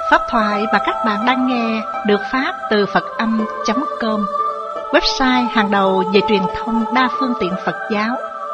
Pháp thoại mà các bạn đang nghe được phát từ Phật-âm.com, website hàng đầu về truyền thông đa phương tiện Phật giáo.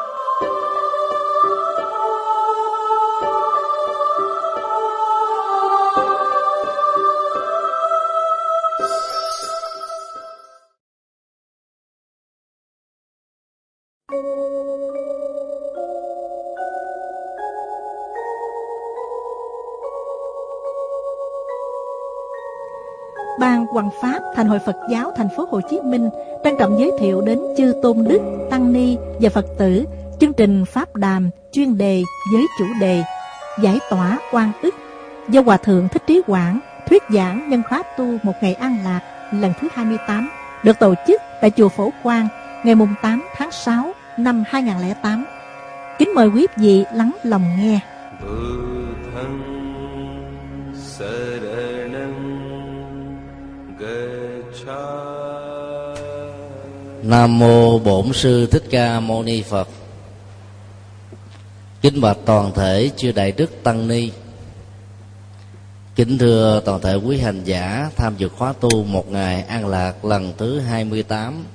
Ban Hoằng Pháp Thành hội Phật giáo thành phố Hồ Chí Minh trân trọng giới thiệu đến chư tôn đức, tăng ni và Phật tử chương trình pháp đàm chuyên đề với chủ đề giải tỏa oan ức do Hòa thượng Thích Trí Quảng thuyết giảng nhân khóa tu một ngày an lạc lần thứ 28 được tổ chức tại chùa Phổ Quang ngày 8 tháng 6 năm 2008. Kính mời quý vị lắng lòng nghe. Nam mô Bổn Sư Thích Ca Mâu Ni Phật. Kính bạch toàn thể chư đại đức tăng ni, kính thưa toàn thể quý hành giả tham dự khóa tu một ngày an lạc lần thứ 28.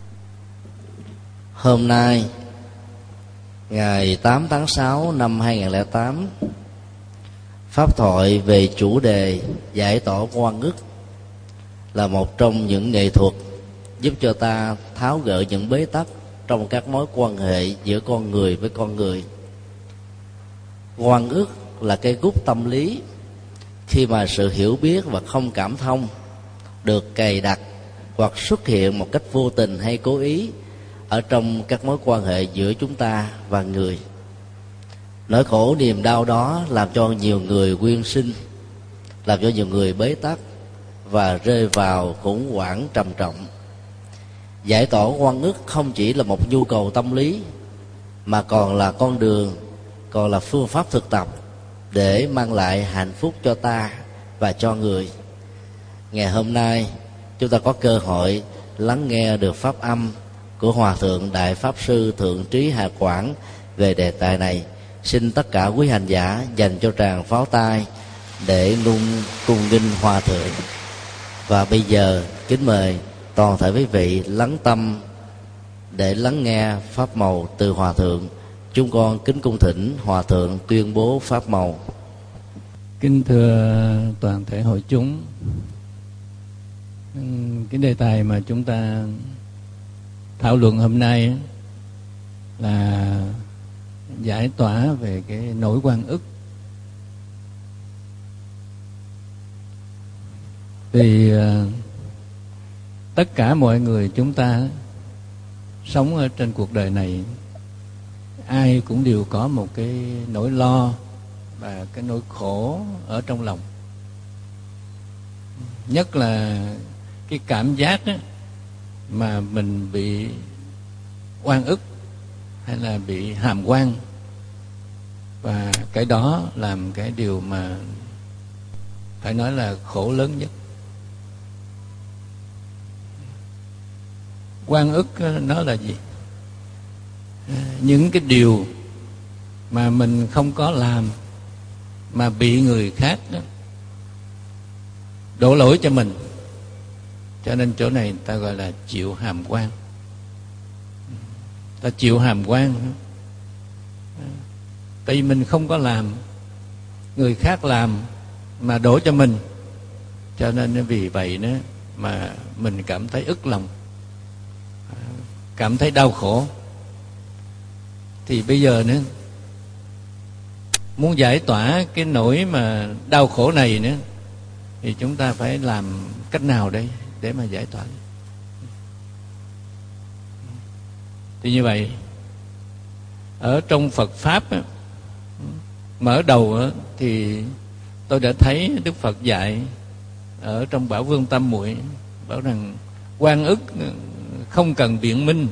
Hôm nay ngày 8 tháng 6 năm 2008, pháp thoại về chủ đề giải tỏa oan ức là một trong những nghệ thuật giúp cho ta tháo gỡ những bế tắc trong các mối quan hệ giữa con người với con người. Oan ức là cái gút tâm lý khi mà sự hiểu biết và không cảm thông được cài đặt hoặc xuất hiện một cách vô tình hay cố ý ở trong các mối quan hệ giữa chúng ta và người. Nỗi khổ niềm đau đó làm cho nhiều người quyên sinh, làm cho nhiều người bế tắc và rơi vào khủng hoảng trầm trọng. Giải tỏa oan ức không chỉ là một nhu cầu tâm lý mà còn là con đường, còn là phương pháp thực tập để mang lại hạnh phúc cho ta và cho người. Ngày hôm nay chúng ta có cơ hội lắng nghe được pháp âm của Hòa thượng Đại Pháp Sư Thượng Trí Hà Quảng về đề tài này. Xin tất cả quý hành giả dành cho tràng pháo tay để cung nghinh Hòa thượng. Và bây giờ kính mời toàn thể quý vị lắng tâm để lắng nghe pháp màu từ Hòa thượng. Chúng con kính cung thỉnh Hòa thượng tuyên bố pháp màu. Kính thưa toàn thể hội chúng, cái đề tài mà chúng ta thảo luận hôm nay là giải tỏa về cái nỗi oan ức. Thì tất cả mọi người chúng ta sống ở trên cuộc đời này, ai cũng đều có một cái nỗi lo và cái nỗi khổ ở trong lòng. Nhất là cái cảm giác á, mà mình bị oan ức hay là bị hàm oan, và cái đó làm cái điều mà phải nói là khổ lớn nhất. Oan ức nó là gì? Những cái điều mà mình không có làm mà bị người khác đổ lỗi cho mình, cho nên chỗ này ta gọi là chịu hàm oan. Ta chịu hàm oan tại vì mình không có làm, người khác làm mà đổ cho mình, cho nên vì vậy đó mà mình cảm thấy ức lòng, cảm thấy đau khổ. Thì bây giờ nữa, muốn giải tỏa cái nỗi mà đau khổ này nữa, thì chúng ta phải làm cách nào đây để mà giải tỏa? Thì như vậy, ở trong Phật Pháp á, mở đầu á, thì tôi đã thấy Đức Phật dạy ở trong Bảo Vương Tam Muội, bảo rằng oan ức không cần biện minh,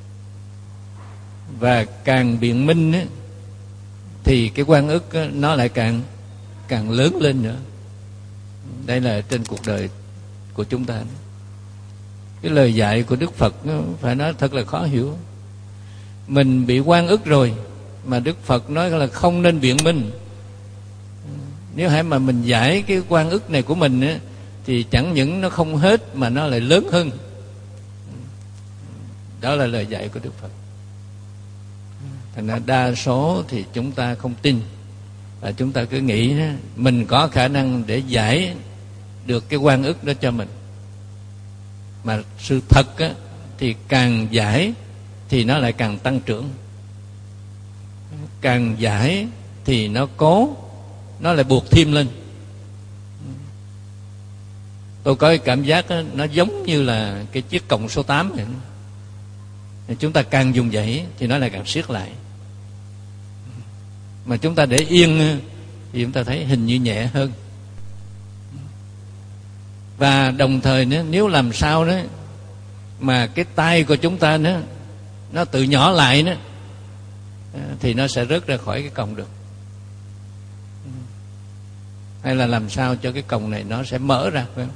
và càng biện minh á, thì cái oan ức á, nó lại càng lớn lên nữa. Đây là trên cuộc đời của chúng ta. Cái lời dạy của Đức Phật nó phải nói thật là khó hiểu. Mình bị oan ức rồi mà Đức Phật nói là không nên biện minh. Nếu hãy mà mình giải cái oan ức này của mình á, thì chẳng những nó không hết mà nó lại lớn hơn. Đó là lời dạy của Đức Phật. Thành ra đa số thì chúng ta không tin, và chúng ta cứ nghĩ mình có khả năng để giải được cái oan ức đó cho mình. Mà sự thật á, thì càng giải thì nó lại càng tăng trưởng. Càng giải thì nó lại buộc thêm lên. Tôi có cái cảm giác đó, nó giống như là cái chiếc còng số 8 này. Chúng ta càng dùng dãy thì nó lại càng siết lại. Mà chúng ta để yên thì chúng ta thấy hình như nhẹ hơn. Và đồng thời nữa, nếu làm sao đó mà cái tay của chúng ta nữa nó tự nhỏ lại nữa, thì nó sẽ rớt ra khỏi cái còng được. Hay là làm sao cho cái còng này nó sẽ mở ra, phải không?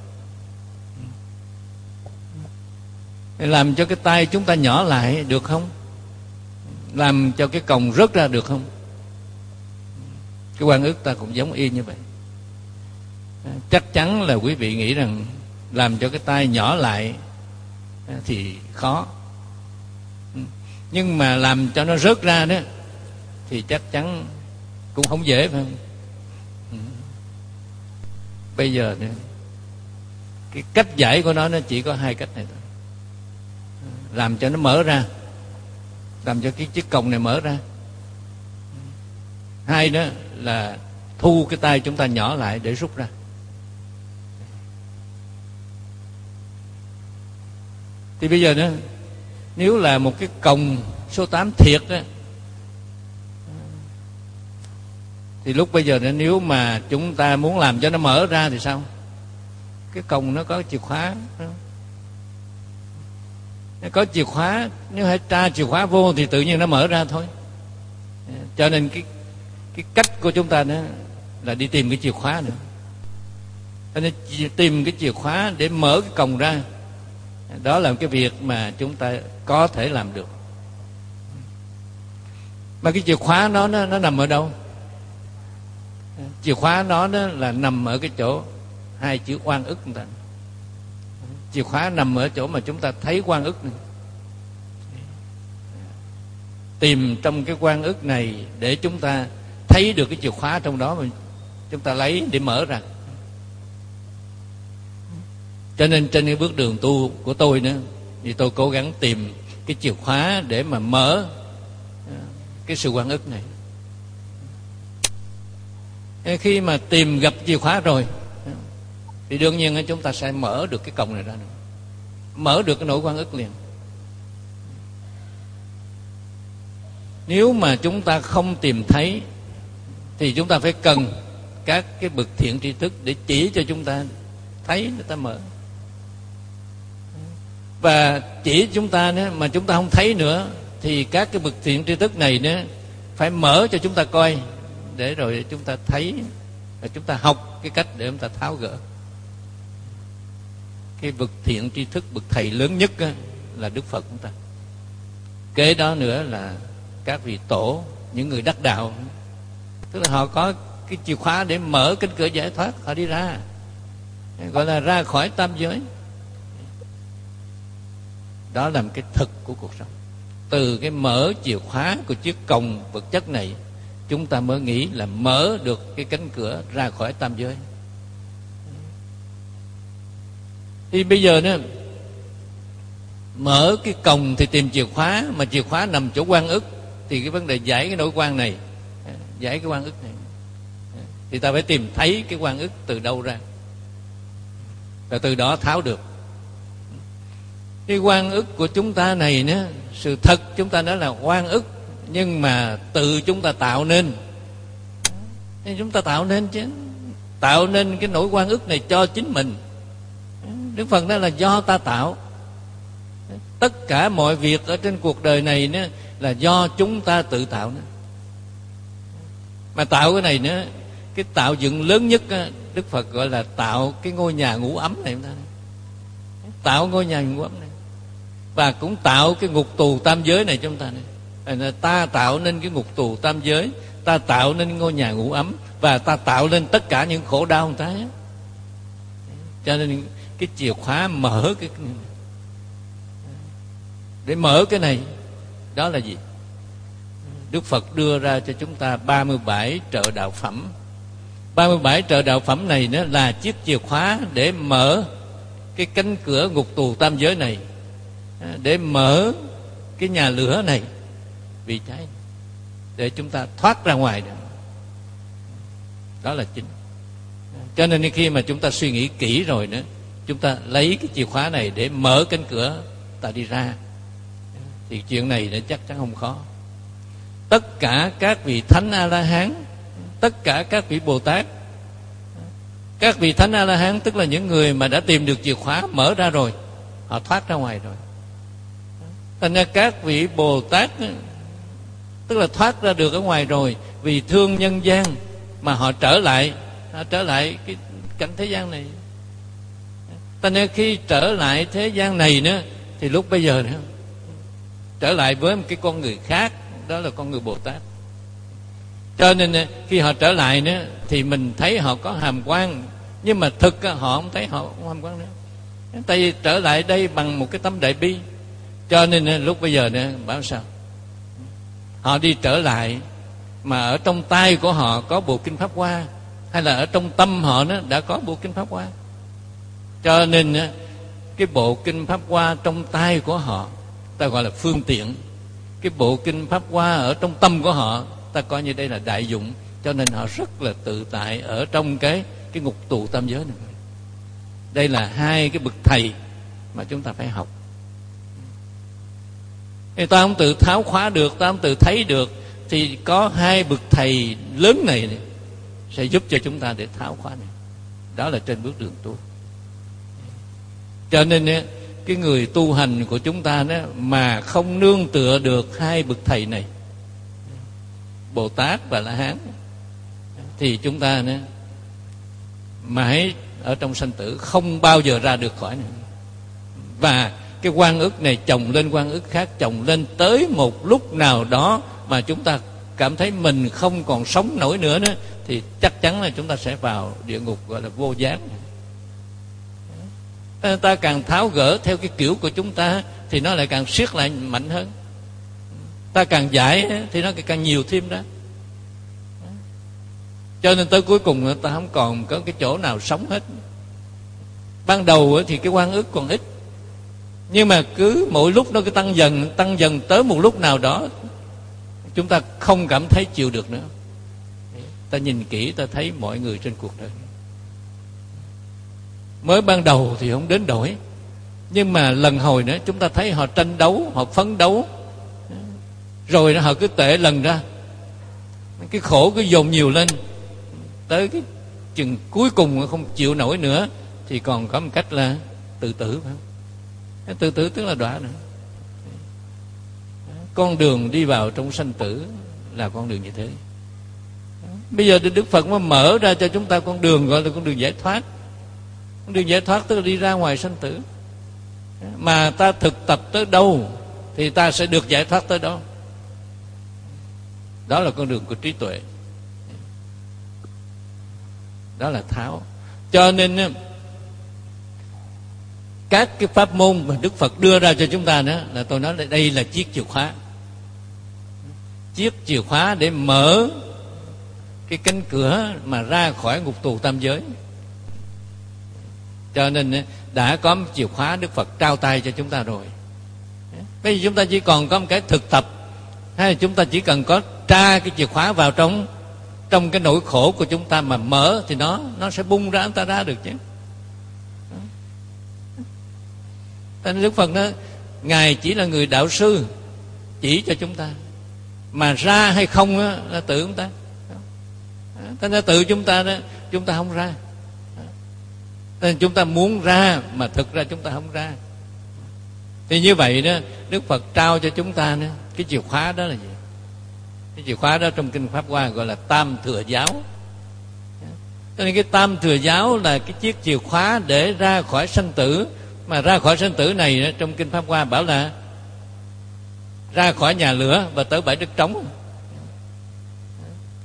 Làm cho cái tay chúng ta nhỏ lại được không? Làm cho cái còng rớt ra được không? Cái oan ức ta cũng giống y như vậy. Chắc chắn là quý vị nghĩ rằng làm cho cái tay nhỏ lại thì khó, nhưng mà làm cho nó rớt ra đó thì chắc chắn cũng không dễ, phải không? Bây giờ nữa, cái cách giải của nó chỉ có hai cách này thôi. Làm cho nó mở ra, làm cho cái chiếc còng này mở ra. Hai đó là thu cái tay chúng ta nhỏ lại để rút ra. Thì bây giờ đó, nếu là một cái còng số 8 thiệt đó, thì lúc bây giờ đó, nếu mà chúng ta muốn làm cho nó mở ra thì sao? Cái còng nó có chìa khóa, nó có chìa khóa, nếu hãy tra chìa khóa vô thì tự nhiên nó mở ra thôi. Cho nên cái cách của chúng ta đó là đi tìm cái chìa khóa nữa. Cho nên tìm cái chìa khóa để mở cái còng ra, đó là cái việc mà chúng ta có thể làm được. Mà cái chìa khóa nó nằm ở đâu? Chìa khóa nó là nằm ở cái chỗ hai chữ oan ức chúng ta. Chìa khóa nằm ở chỗ mà chúng ta thấy oan ức này. Tìm trong cái oan ức này để chúng ta thấy được cái chìa khóa trong đó mà chúng ta lấy để mở ra. Cho nên trên cái bước đường tu của tôi nữa, thì tôi cố gắng tìm cái chìa khóa để mà mở cái sự oan ức này. Khi mà tìm gặp chìa khóa rồi thì đương nhiên chúng ta sẽ mở được cái còng này ra nữa, mở được cái nỗi oan ức liền. Nếu mà chúng ta không tìm thấy thì chúng ta phải cần các cái bậc thiện tri thức để chỉ cho chúng ta thấy, người ta mở. Và chỉ chúng ta nữa mà chúng ta không thấy nữa thì các cái bậc thiện tri thức này nữa phải mở cho chúng ta coi, để rồi chúng ta thấy và chúng ta học cái cách để chúng ta tháo gỡ. Cái bậc thiện tri thức, bậc thầy lớn nhất là Đức Phật chúng ta. Kế đó nữa là các vị tổ, những người đắc đạo, tức là họ có cái chìa khóa để mở cánh cửa giải thoát, họ đi ra, gọi là ra khỏi tam giới. Đó là một cái thực của cuộc sống. Từ cái mở chìa khóa của chiếc còng vật chất này, chúng ta mới nghĩ là mở được cái cánh cửa ra khỏi tam giới. Thì bây giờ nữa, mở cái còng thì tìm chìa khóa, mà chìa khóa nằm chỗ oan ức, thì cái vấn đề giải cái nỗi oan này, giải cái oan ức này, thì ta phải tìm thấy cái oan ức từ đâu ra, và từ đó tháo được. Cái oan ức của chúng ta này nữa, sự thật chúng ta nói là oan ức, nhưng mà tự chúng ta tạo nên. Chúng ta tạo nên chứ, tạo nên cái nỗi oan ức này cho chính mình. Đức Phật nói là do ta tạo. Tất cả mọi việc ở trên cuộc đời này nữa là do chúng ta tự tạo nữa. Mà tạo cái này nữa, cái tạo dựng lớn nhất á, Đức Phật gọi là tạo cái ngôi nhà ngủ ấm này. Tạo ngôi nhà ngủ ấm này, và cũng tạo cái ngục tù tam giới này chúng ta này. Ta tạo nên cái ngục tù tam giới, ta tạo nên ngôi nhà ngủ ấm, và ta tạo nên tất cả những khổ đau người ta. Cho nên cái chìa khóa mở cái để mở cái này đó là gì? Đức Phật đưa ra cho chúng ta 37 trợ đạo phẩm. 37 trợ đạo phẩm này nó là chiếc chìa khóa để mở cái cánh cửa ngục tù tam giới này, để mở cái nhà lửa này bị cháy, để chúng ta thoát ra ngoài được. Đó là chính. Cho nên khi mà chúng ta suy nghĩ kỹ rồi nữa, chúng ta lấy cái chìa khóa này để mở cánh cửa ta đi ra, thì chuyện này nó chắc chắn không khó. Tất cả các vị Thánh A-la-hán, tất cả các vị Bồ Tát, các vị Thánh A-la-hán tức là những người mà đã tìm được chìa khóa mở ra rồi, họ thoát ra ngoài rồi. Thành ra các vị Bồ Tát tức là thoát ra được ở ngoài rồi, vì thương nhân gian mà họ trở lại cái cảnh thế gian này. Thành ra khi trở lại thế gian này nữa, thì lúc bây giờ nữa trở lại với một cái con người khác, đó là con người Bồ Tát. Cho nên khi họ trở lại nữa thì mình thấy họ có hàm quang, nhưng mà thực họ không thấy họ không hàm quang nữa. Tại vì trở lại đây bằng một cái tâm đại bi. Cho nên lúc bây giờ nữa bảo sao họ đi trở lại mà ở trong tay của họ có bộ kinh Pháp Hoa, hay là ở trong tâm họ nó đã có bộ kinh Pháp Hoa. Cho nên cái bộ kinh Pháp Hoa trong tay của họ ta gọi là phương tiện, cái bộ kinh Pháp Hoa ở trong tâm của họ ta coi như đây là đại dụng. Cho nên họ rất là tự tại ở trong cái ngục tù tam giới này. Đây là hai cái bậc thầy mà chúng ta phải học. Thì ta không tự tháo khóa được, ta không tự thấy được, thì có hai bậc thầy lớn này sẽ giúp cho chúng ta để tháo khóa này. Đó là trên bước đường tu. Cho nên cái người tu hành của chúng ta đó mà không nương tựa được hai bậc thầy này, Bồ Tát và La Hán, thì chúng ta nữa mãi ở trong sanh tử, không bao giờ ra được khỏi nữa. Và cái oan ức này chồng lên oan ức khác, chồng lên tới một lúc nào đó mà chúng ta cảm thấy mình không còn sống nổi nữa, thì chắc chắn là chúng ta sẽ vào địa ngục gọi là vô giác. Ta càng tháo gỡ theo cái kiểu của chúng ta thì nó lại càng siết lại mạnh hơn. Ta càng giải thì nó càng nhiều thêm đó. Cho nên tới cuối cùng ta không còn có cái chỗ nào sống hết. Ban đầu thì cái oan ức còn ít, nhưng mà cứ mỗi lúc nó cứ tăng dần tới một lúc nào đó chúng ta không cảm thấy chịu được nữa. Ta nhìn kỹ ta thấy mọi người trên cuộc đời mới ban đầu thì không đến đổi, nhưng mà lần hồi nữa chúng ta thấy họ tranh đấu, họ phấn đấu, rồi họ cứ tệ lần ra, cái khổ cứ dồn nhiều lên, tới cái chừng cuối cùng không chịu nổi nữa thì còn có một cách là tự tử. Phải không? Tự tử tức là đọa nữa. Con đường đi vào trong sanh tử là con đường như thế. Bây giờ Đức Phật mới mở ra cho chúng ta con đường gọi là con đường giải thoát. Con đường giải thoát tức là đi ra ngoài sanh tử. Mà ta thực tập tới đâu thì ta sẽ được giải thoát tới đó. Đó là con đường của trí tuệ. Đó là tháo. Cho nên các cái pháp môn mà Đức Phật đưa ra cho chúng ta đó, là tôi nói là đây là chiếc chìa khóa. Chiếc chìa khóa để mở cái cánh cửa mà ra khỏi ngục tù tam giới. Cho nên đã có một chìa khóa Đức Phật trao tay cho chúng ta rồi. Bây giờ chúng ta chỉ còn có một cái thực tập, hay là chúng ta chỉ cần có tra cái chìa khóa vào trong cái nỗi khổ của chúng ta mà mở, thì nó sẽ bung ra, chúng ta ra được chứ. Nên Đức Phật nói Ngài chỉ là người đạo sư chỉ cho chúng ta, mà ra hay không đó, là tự chúng ta. Thế nên tự chúng ta đó, chúng ta không ra. Nên chúng ta muốn ra mà thực ra chúng ta không ra. Thì như vậy đó, Đức Phật trao cho chúng ta đó, cái chìa khóa đó là gì? Cái chìa khóa đó trong kinh Pháp Hoa gọi là Tam Thừa Giáo. Cho nên cái Tam Thừa Giáo là cái chiếc chìa khóa để ra khỏi sanh tử. Mà ra khỏi sanh tử này trong kinh Pháp Hoa bảo là ra khỏi nhà lửa và tới bãi đất trống.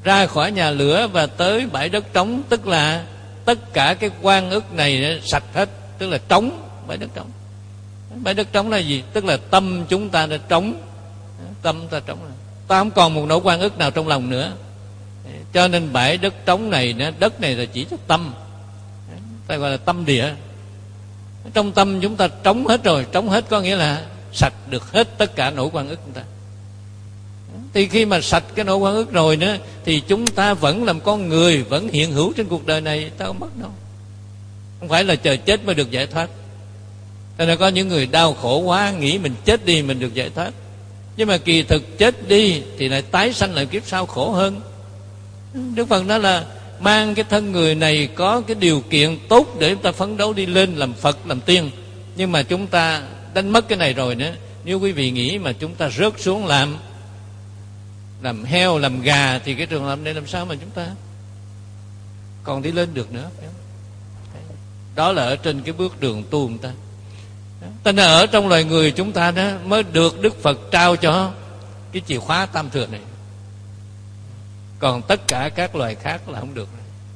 ra khỏi nhà lửa và tới bãi đất trống, tức là tất cả cái oan ức này nó sạch hết, tức là trống. Bãi đất trống, bãi đất trống là gì? Tức là tâm chúng ta đã trống, tâm ta trống rồi, ta không còn một nỗi oan ức nào trong lòng nữa. Cho nên bãi đất trống này, đất này là chỉ cho tâm, ta gọi là tâm địa. Trong tâm chúng ta trống hết rồi. Trống hết có nghĩa là sạch được hết tất cả nỗi oan ức chúng ta. Thì khi mà sạch cái nỗi oan ức rồi nữa, thì chúng ta vẫn làm con người, vẫn hiện hữu trên cuộc đời này, ta không mất đâu. Không phải là chờ chết mới được giải thoát. Cho nên có những người đau khổ quá, nghĩ mình chết đi mình được giải thoát. Nhưng mà kỳ thực chết đi thì lại tái sanh lại kiếp sau khổ hơn. Đức Phật nói là mang cái thân người này có cái điều kiện tốt để chúng ta phấn đấu đi lên làm Phật, làm tiên. Nhưng mà chúng ta đánh mất cái này rồi nữa. Nếu quý vị nghĩ mà chúng ta rớt xuống làm heo, làm gà, thì cái trường hợp này làm sao mà chúng ta còn đi lên được nữa. Đó là ở trên cái bước đường tu chúng ta. Cho nên ở trong loài người chúng ta đó mới được Đức Phật trao cho cái chìa khóa tam thừa này. Còn tất cả các loài khác là không được.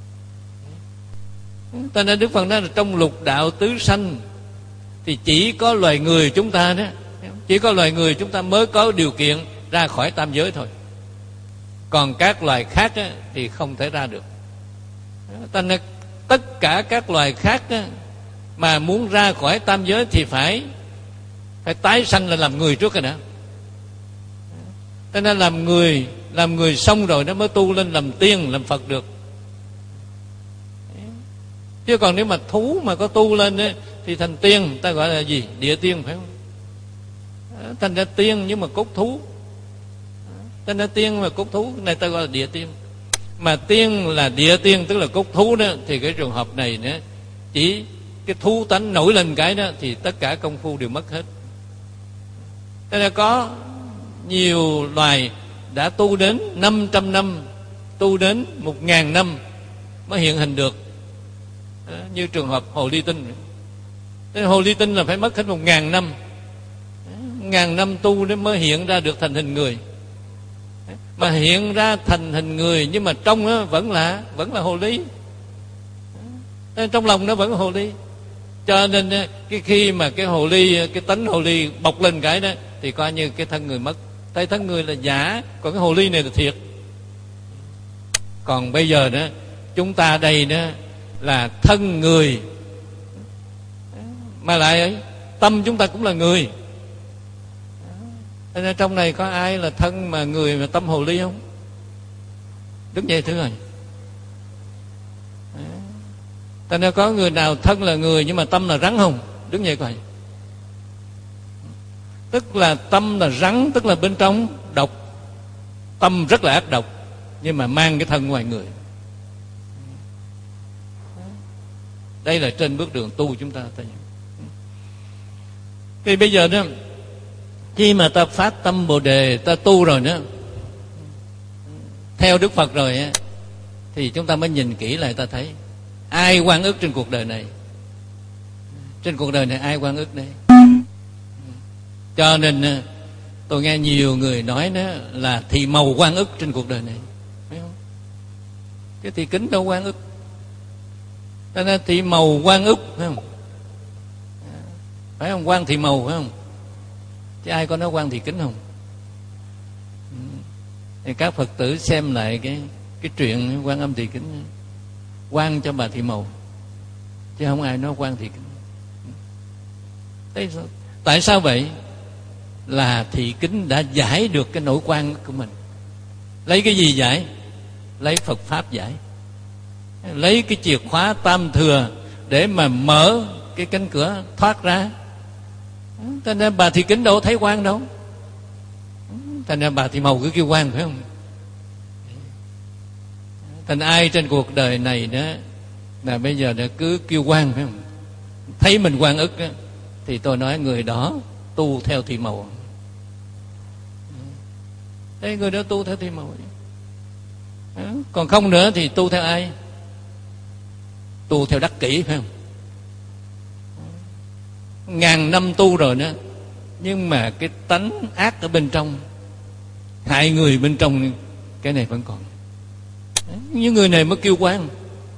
Cho nên Đức Phật nói là trong lục đạo tứ sanh thì chỉ có loài người chúng ta đó, chỉ có loài người chúng ta mới có điều kiện ra khỏi tam giới thôi. Còn các loài khác á, thì không thể ra được. Cho nên tất cả các loài khác á, mà muốn ra khỏi tam giới thì phải tái sanh là làm người trước rồi đã. Cho nên làm người xong rồi nó mới tu lên làm tiên, làm Phật được. Chứ còn nếu mà thú mà có tu lên ấy, thì thành tiên, ta gọi là gì? Địa tiên, phải không? Thành ra tiên nhưng mà cốt thú. Thành ra tiên mà cốt thú này ta gọi là địa tiên. Mà tiên là địa tiên, tức là cốt thú đó, thì cái trường hợp này nữa, chỉ cái thú tánh nổi lên cái đó thì tất cả công phu đều mất hết. Thế là có nhiều loài đã tu đến 500 năm, tu đến 1000 năm mới hiện hình được. Như trường hợp hồ ly tinh. Thế hồ ly tinh là phải mất hết 1000 năm. 1000 năm tu để mới hiện ra được thành hình người. Mà hiện ra thành hình người nhưng mà trong nó vẫn là hồ ly. Trong lòng nó vẫn là hồ ly. Cho nên cái khi mà cái hồ ly, cái tánh hồ ly bộc lên cái đó thì coi như cái thân người mất. Tại thân người là giả, còn cái hồ ly này là thiệt. Còn bây giờ đó, chúng ta đây đó là thân người, mà lại ấy, tâm chúng ta cũng là người. Thế nên trong này có ai là thân mà người mà tâm hồ ly không? Đứng dậy thử rồi. Thế nên có người nào thân là người nhưng mà tâm là rắn không? Đứng dậy coi. Tức là tâm là rắn, tức là bên trong độc. Tâm rất là ác độc, nhưng mà mang cái thân ngoài người. Đây là trên bước đường tu chúng ta. Thì bây giờ đó, khi mà ta phát tâm Bồ Đề, ta tu rồi nữa, theo Đức Phật rồi á, thì chúng ta mới nhìn kỹ lại, ta thấy ai oan ức trên cuộc đời này. Trên cuộc đời này ai oan ức đây? Cho nên tôi nghe nhiều người nói đó là thị màu oan ức trên cuộc đời này, phải không? Cái thị kính đâu oan ức. Cho nên thị màu oan ức, phải không? Phải không? Quan thị màu, phải không? Chứ ai có nói quan thị kính không? Thì các Phật tử xem lại cái chuyện Quan Âm Thị Kính, quan cho bà thị màu, chứ không ai nói quan thị kính. Tại sao vậy? Là thị kính đã giải được cái nỗi quan của mình. Lấy cái gì giải? Lấy Phật Pháp giải. Lấy cái chìa khóa tam thừa để mà mở cái cánh cửa thoát ra. Cho nên bà thị kính đâu thấy quan đâu. Thành ra bà thị màu cứ kêu quan, phải không? Thành ai trên cuộc đời này đó là bây giờ đã cứ kêu quan, phải không? Thấy mình quan ức đó, thì tôi nói người đó tu theo thị màu. Đấy, người đó tu theo thị màu. Còn không nữa thì tu theo ai? Tu theo đắc kỷ, phải không? 1000 năm tu rồi đó, nhưng mà cái tánh ác ở bên trong, hại người bên trong, cái này vẫn còn. Những người này mới kêu oan,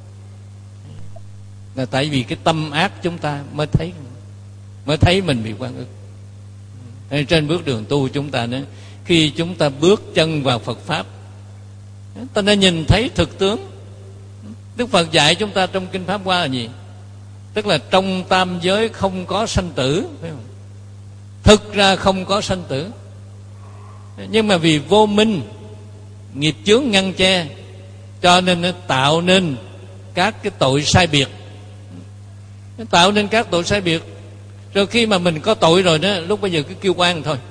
là tại vì cái tâm ác chúng ta mới thấy mình bị oan ức. Trên bước đường tu chúng ta nữa, khi chúng ta bước chân vào Phật Pháp, ta đã nhìn thấy thực tướng. Đức Phật dạy chúng ta trong Kinh Pháp Hoa là gì? Tức là trong tam giới không có sanh tử, phải không? Thực ra không có sanh tử, nhưng mà vì vô minh, nghiệp chướng ngăn che, cho nên nó tạo nên các cái tội sai biệt. Nó tạo nên các tội sai biệt. Rồi khi mà mình có tội rồi đó, lúc bây giờ cứ kêu oan thôi.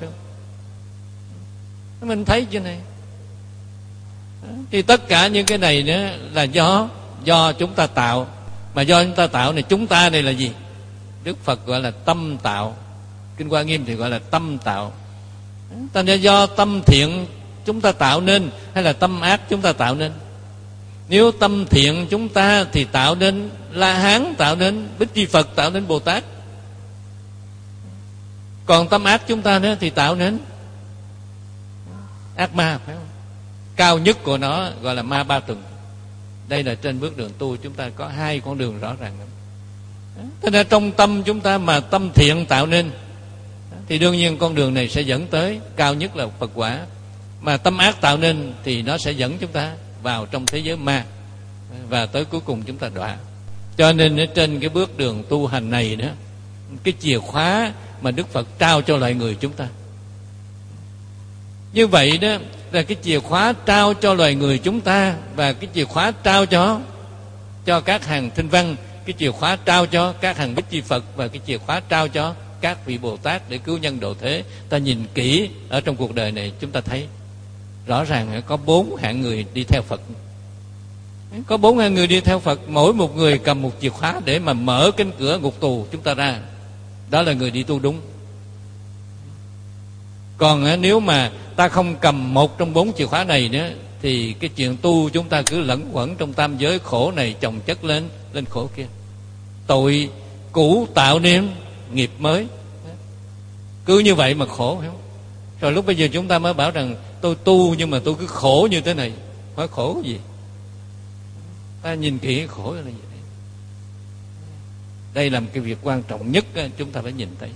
Mình thấy chưa này? Thì tất cả những cái này nữa là do chúng ta tạo. Mà do chúng ta tạo này, chúng ta này là gì? Đức Phật gọi là tâm tạo. Kinh Hoa Nghiêm thì gọi là tâm tạo. Thành ra do tâm thiện chúng ta tạo nên, hay là tâm ác chúng ta tạo nên? Nếu tâm thiện chúng ta thì tạo nên La Hán, tạo nên Bích Chi Phật, tạo nên Bồ Tát. Còn tâm ác chúng ta nữa thì tạo nên ác ma, phải không? Cao nhất của nó gọi là ma ba tuần. Đây là trên bước đường tu chúng ta có hai con đường rõ ràng lắm. Thế nên trong tâm chúng ta mà tâm thiện tạo nên, thì đương nhiên con đường này sẽ dẫn tới cao nhất là Phật quả. Mà tâm ác tạo nên thì nó sẽ dẫn chúng ta vào trong thế giới ma, và tới cuối cùng chúng ta đọa. Cho nên ở trên cái bước đường tu hành này đó, cái chìa khóa mà Đức Phật trao cho loài người chúng ta, như vậy đó là cái chìa khóa trao cho loài người chúng ta, và cái chìa khóa trao cho các hàng Thanh Văn, cái chìa khóa trao cho các hàng Bích Chi Phật, và cái chìa khóa trao cho các vị Bồ Tát để cứu nhân độ thế. Ta nhìn kỹ ở trong cuộc đời này, chúng ta thấy rõ ràng có 4 hạng người đi theo Phật. Có 4 hạng người đi theo Phật, mỗi một người cầm một chìa khóa để mà mở cánh cửa ngục tù chúng ta ra. Đó là người đi tu đúng. Còn nếu mà ta không cầm một trong 4 chìa khóa này nữa, thì cái chuyện tu chúng ta cứ lẫn quẩn trong tam giới khổ này, chồng chất lên khổ kia. Tội cũ tạo nên nghiệp mới, cứ như vậy mà khổ, phải không? Rồi lúc bây giờ chúng ta mới bảo rằng tôi tu nhưng mà tôi cứ khổ như thế này. Hỏi khổ gì? Ta nhìn kỹ khổ là gì? Đây là một cái việc quan trọng nhất chúng ta phải nhìn thấy.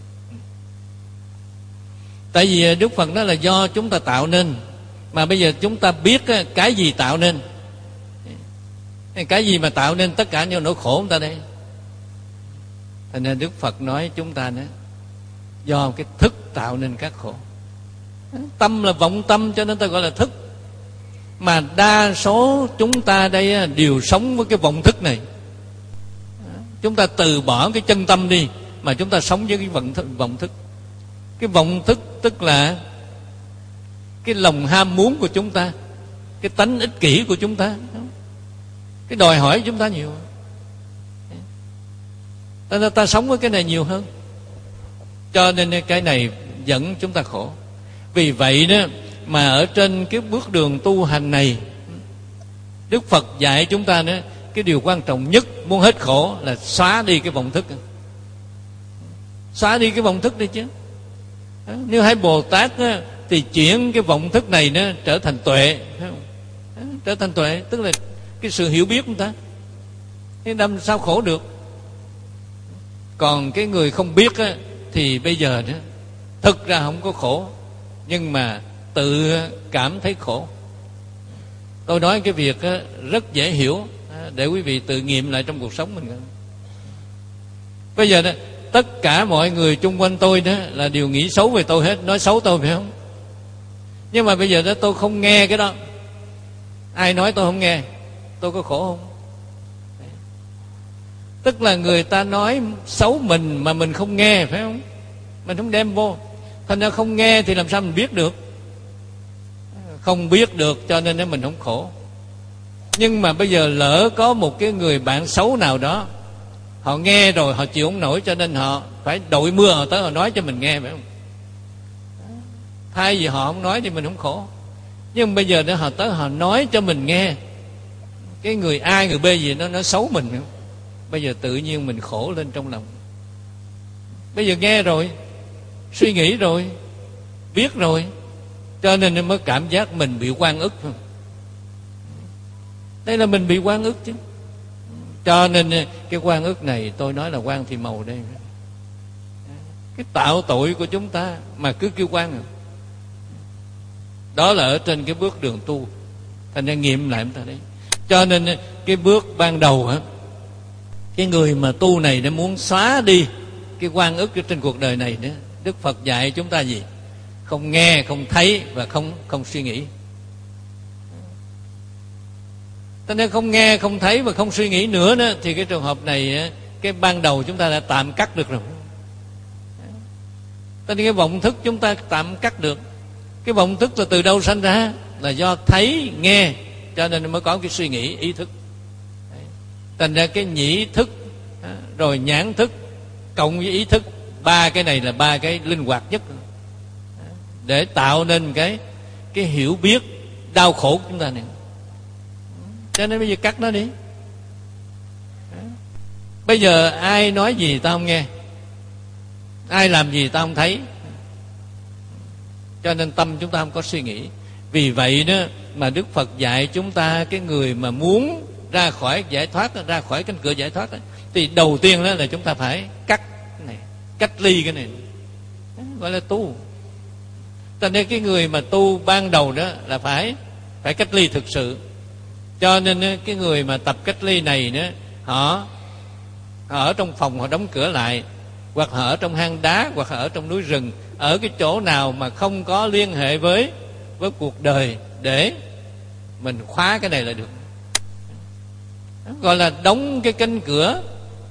Tại vì Đức Phật nói là do chúng ta tạo nên. Mà bây giờ chúng ta biết cái gì tạo nên. Cái gì mà tạo nên tất cả những nỗi khổ chúng ta đây? Thành ra Đức Phật nói chúng ta nữa, do cái thức tạo nên các khổ. Tâm là vọng tâm, cho nên ta gọi là thức. Mà đa số chúng ta đây đều sống với cái vọng thức này. Chúng ta từ bỏ cái chân tâm đi, mà chúng ta sống với cái vọng thức. Cái vọng thức tức là cái lòng ham muốn của chúng ta, cái tánh ích kỷ của chúng ta, cái đòi hỏi của chúng ta nhiều. Ta sống với cái này nhiều hơn, cho nên cái này dẫn chúng ta khổ. Vì vậy đó mà ở trên cái bước đường tu hành này, Đức Phật dạy chúng ta nữa, cái điều quan trọng nhất muốn hết khổ là xóa đi cái vọng thức. Xóa đi cái vọng thức đi chứ. Nếu hai Bồ Tát á, thì chuyển cái vọng thức này nó trở thành tuệ, trở thành tuệ tức là cái sự hiểu biết của ta. Thế đâm sao khổ được? Còn cái người không biết á, thì bây giờ đó, thực ra không có khổ, nhưng mà tự cảm thấy khổ. Tôi nói cái việc á, rất dễ hiểu, để quý vị tự nghiệm lại trong cuộc sống mình. Bây giờ đó, tất cả mọi người chung quanh tôi đó là đều nghĩ xấu về tôi hết, nói xấu tôi, phải không? Nhưng mà bây giờ đó tôi không nghe cái đó. Ai nói tôi không nghe, tôi có khổ không? Tức là người ta nói xấu mình mà mình không nghe, phải không? Mình không đem vô. Thành ra không nghe thì làm sao mình biết được? Không biết được cho nên mình không khổ. Nhưng mà bây giờ lỡ có một cái người bạn xấu nào đó, họ nghe rồi họ chịu không nổi, cho nên họ phải đội mưa họ tới họ nói cho mình nghe, phải không? Thay vì họ không nói thì mình không khổ. Nhưng bây giờ để họ tới họ nói cho mình nghe, cái người A người B gì nó nói xấu mình, không? Bây giờ tự nhiên mình khổ lên trong lòng. Bây giờ nghe rồi, suy nghĩ rồi, biết rồi, cho nên mới cảm giác mình bị oan ức. Đây là mình bị oan ức chứ. Cho nên cái oan ức này tôi nói là oan thì màu đây. Cái tạo tội của chúng ta mà cứ kêu oan. Đó là ở trên cái bước đường tu. Thành ra nghiệm lại chúng ta đấy. Cho nên cái bước ban đầu á, cái người mà tu này nó muốn xóa đi cái oan ức ở trên cuộc đời này nữa. Đức Phật dạy chúng ta gì? Không nghe, không thấy và không suy nghĩ. Cho nên không nghe, không thấy và không suy nghĩ nữa đó, thì cái trường hợp này cái ban đầu chúng ta đã tạm cắt được rồi. Cho nên cái vọng thức chúng ta tạm cắt được. Cái vọng thức là từ đâu sanh ra? Là do thấy, nghe, cho nên mới có cái suy nghĩ, ý thức. Thành ra cái nhĩ thức, rồi nhãn thức, cộng với ý thức, ba cái này là ba cái linh hoạt nhất để tạo nên cái hiểu biết đau khổ của chúng ta này. Cho nên bây giờ cắt nó đi. Bây giờ ai nói gì tao không nghe, ai làm gì tao không thấy. Cho nên tâm chúng ta không có suy nghĩ. Vì vậy đó mà Đức Phật dạy chúng ta, cái người mà muốn ra khỏi giải thoát, ra khỏi cánh cửa giải thoát, thì đầu tiên đó là chúng ta phải cắt cái này, cách ly cái này, gọi là tu. Cho nên cái người mà tu ban đầu đó là phải cách ly thực sự. Cho nên cái người mà tập cách ly này nữa, họ ở trong phòng họ đóng cửa lại, hoặc họ ở trong hang đá, hoặc họ ở trong núi rừng, ở cái chỗ nào mà không có liên hệ với cuộc đời, để mình khóa cái này là được. Gọi là đóng cái cánh cửa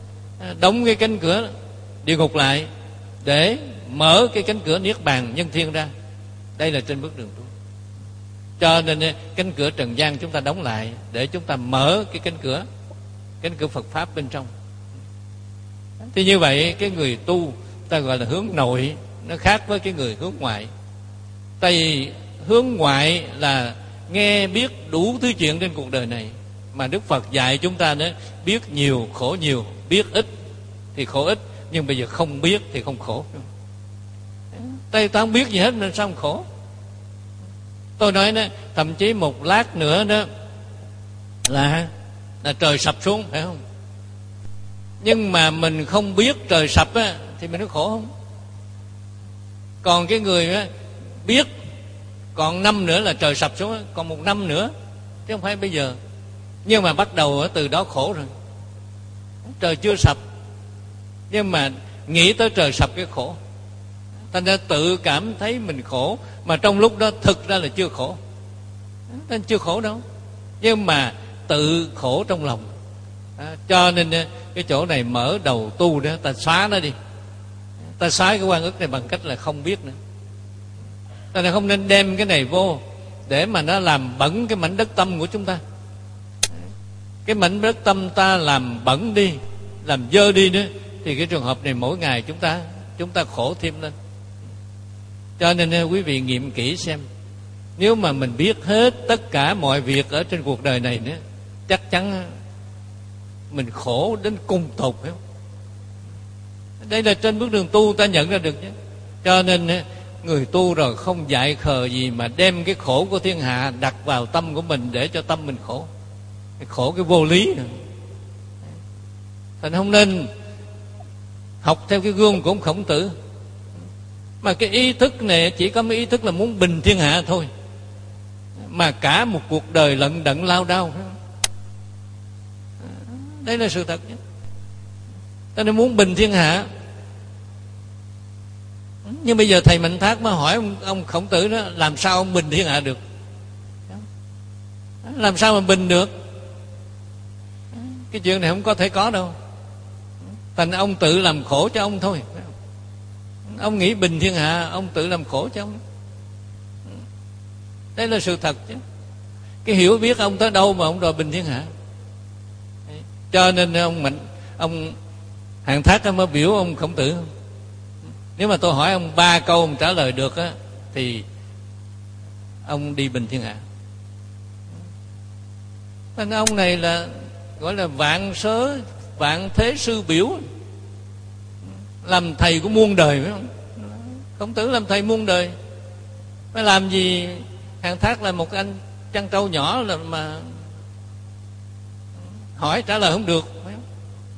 địa ngục lại, để mở cái cánh cửa niết bàn nhân thiên ra. Đây là trên bước đường tu. Cho nên cánh cửa trần gian chúng ta đóng lại, để chúng ta mở cái cánh cửa Phật Pháp bên trong. Thì như vậy cái người tu ta gọi là hướng nội, nó khác với cái người hướng ngoại. Tại vì hướng ngoại là nghe biết đủ thứ chuyện trên cuộc đời này, mà Đức Phật dạy chúng ta đó, biết nhiều khổ nhiều, biết ít thì khổ ít, nhưng bây giờ không biết thì không khổ. Tại ta không biết gì hết nên sao không khổ. Tôi nói đó, thậm chí một lát nữa đó là trời sập xuống, phải không? Nhưng mà mình không biết trời sập á, thì mình có khổ không? Còn cái người á, biết còn năm nữa là trời sập xuống, còn một năm nữa, chứ không phải bây giờ. Nhưng mà bắt đầu từ đó khổ rồi. Trời chưa sập, nhưng mà nghĩ tới trời sập cái khổ. Thành ra tự cảm thấy mình khổ, mà trong lúc đó thực ra là chưa khổ. Nên chưa khổ đâu, nhưng mà tự khổ trong lòng. Cho nên cái chỗ này mở đầu tu đó, ta xóa nó đi. Ta xóa cái oan ức này bằng cách là không biết nữa. Ta là không nên đem cái này vô để mà nó làm bẩn cái mảnh đất tâm của chúng ta. Cái mảnh đất tâm ta làm bẩn đi, làm dơ đi nữa, thì cái trường hợp này mỗi ngày chúng ta khổ thêm lên. Cho nên quý vị nghiệm kỹ xem, nếu mà mình biết hết tất cả mọi việc ở trên cuộc đời này nữa, chắc chắn mình khổ đến cùng tột, phải không? Đây là trên bước đường tu ta nhận ra được chứ. Cho nên người tu rồi không dại khờ gì mà đem cái khổ của thiên hạ đặt vào tâm của mình, để cho tâm mình khổ. Cái khổ cái vô lý. Thành không nên học theo cái gương của ông Khổng Tử. Mà cái ý thức này chỉ có một ý thức là muốn bình thiên hạ thôi, mà cả một cuộc đời lận đận lao đao. Đây là sự thật nhé. Ta nên muốn bình thiên hạ. Nhưng bây giờ thầy Mạnh Thác mới hỏi ông Khổng Tử đó, làm sao ông bình thiên hạ được? Làm sao mà bình được? Cái chuyện này không có thể có đâu. Thành ông tự làm khổ cho ông thôi. Ông nghĩ bình thiên hạ, ông tự làm khổ cho ông. Đây là sự thật chứ. Cái hiểu biết ông tới đâu mà ông đòi bình thiên hạ. Cho nên ông Hàng Thác mới biểu ông Khổng Tử. Nếu mà tôi hỏi ông 3 câu ông trả lời được á, thì ông đi bình thiên hạ. Nên ông này là gọi là vạn thế sư biểu, làm thầy của muôn đời, phải không? Khổng Tử làm thầy muôn đời. Mới làm gì Hàng Thác là một anh chăn trâu nhỏ là mà hỏi trả lời không được, phải không?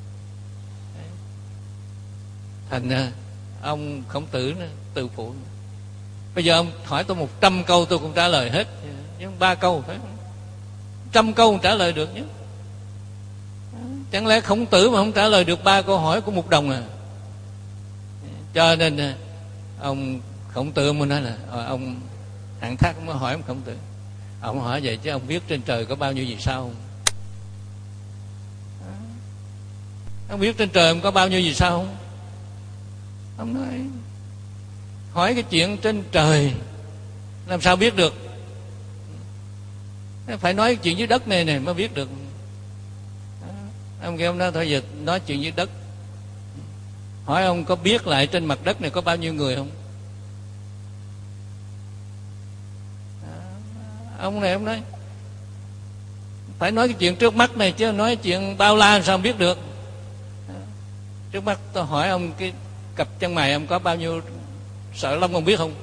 Thành ông Khổng Tử tự phụ. Bây giờ ông hỏi tôi 100 câu tôi cũng trả lời hết, nhưng 3 câu phải không? 100 câu cũng trả lời được nhé. Chẳng lẽ Khổng Tử mà không trả lời được 3 câu hỏi của một đồng à? Cho nên ông Khổng Tử muốn nói là ông Hạng Thác mới hỏi ông Khổng Tử. Ông hỏi vậy chứ ông biết trên trời có bao nhiêu vì sao không? Ông biết trên trời ông có bao nhiêu vì sao không? Ông nói hỏi cái chuyện trên trời làm sao biết được? Phải nói chuyện dưới đất này mới biết được. Ông kêu ông nói thôi giờ nói chuyện dưới đất. Hỏi ông có biết lại trên mặt đất này có bao nhiêu người không? Ông này ông nói phải nói cái chuyện trước mắt này chứ nói chuyện bao la sao biết được. Trước mắt tôi hỏi ông cái cặp chân mày ông có bao nhiêu sợi lông ông biết không?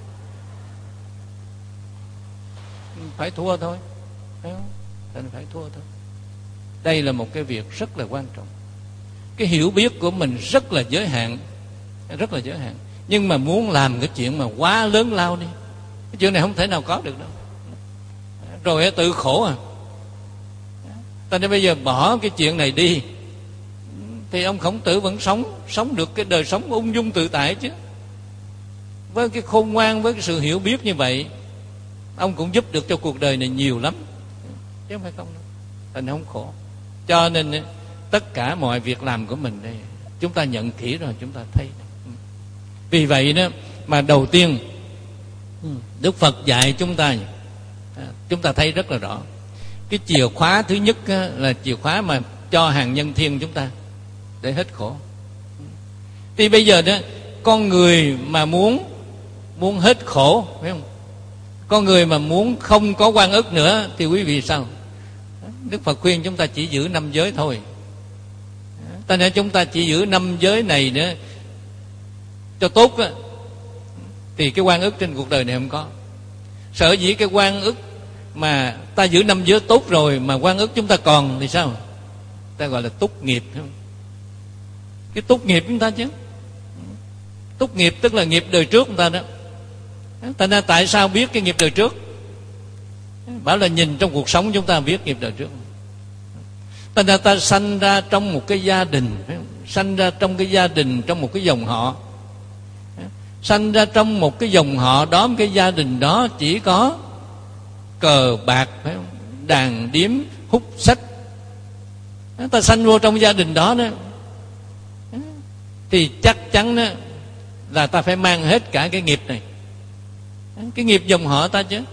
Phải thua thôi, phải không? Thành phải thua thôi. Đây là một cái việc rất là quan trọng. Cái hiểu biết của mình rất là giới hạn, rất là giới hạn. Nhưng mà muốn làm cái chuyện mà quá lớn lao đi, cái chuyện này không thể nào có được đâu. Rồi tự khổ à. Ta nên bây giờ bỏ cái chuyện này đi thì ông Khổng Tử vẫn sống được cái đời sống ung dung tự tại chứ. Với cái khôn ngoan, với cái sự hiểu biết như vậy, ông cũng giúp được cho cuộc đời này nhiều lắm, chứ không phải không đâu. Thành không khổ. Cho nên tất cả mọi việc làm của mình đây chúng ta nhận kỹ rồi chúng ta thấy. Vì vậy đó mà đầu tiên Đức Phật dạy chúng ta thấy rất là rõ. Cái chìa khóa thứ nhất là chìa khóa mà cho hàng nhân thiên chúng ta để hết khổ. Thì bây giờ đó con người mà muốn hết khổ, phải không? Con người mà muốn không có oan ức nữa thì quý vị sao? Đức Phật khuyên chúng ta chỉ giữ 5 giới thôi. Ta nói chúng ta chỉ giữ 5 giới này nữa cho tốt á, thì cái oan ức trên cuộc đời này không có. Sở dĩ cái oan ức mà ta giữ 5 giới tốt rồi mà oan ức chúng ta còn thì sao? Ta gọi là túc nghiệp, phải không? Cái túc nghiệp chúng ta chứ. Túc nghiệp tức là nghiệp đời trước chúng ta đó. Ta nói tại sao biết cái nghiệp đời trước? Bảo là nhìn trong cuộc sống chúng ta biết nghiệp đời trước. Ta sanh ra trong một cái gia đình, sanh ra trong cái gia đình, trong một cái dòng họ, sanh ra trong một cái dòng họ đó, một cái gia đình đó chỉ có cờ bạc, phải không? Đàn điếm, hút sách. Ta sanh vô trong gia đình đó thì chắc chắn đó là ta phải mang hết cả cái nghiệp này, cái nghiệp dòng họ ta chứ.